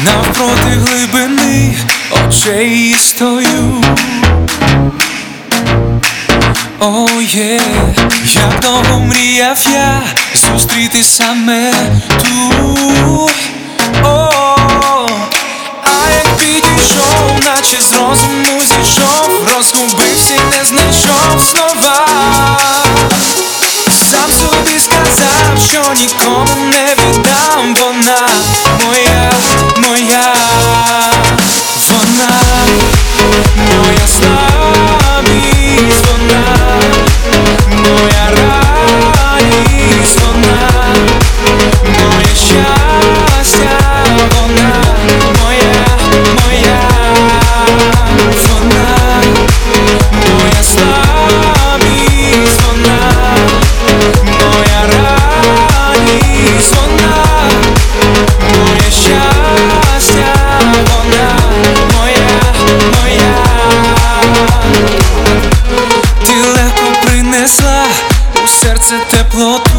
навпроти глибини очей стою. Як довго мріяв я зустріти саме ту. А як підійшов, наче з розуму зійшов, розгубився й не знайшов слова. Сам собі сказав, що нікому не віддам. Вона моя, моя, вона моя слабість, вона моя радість, вона моє щастя, вона моя, моя, вона моя слабість, вона моя радість, вона моє щастя, вона моя, моя. Ти легко принесла у серце теплоту.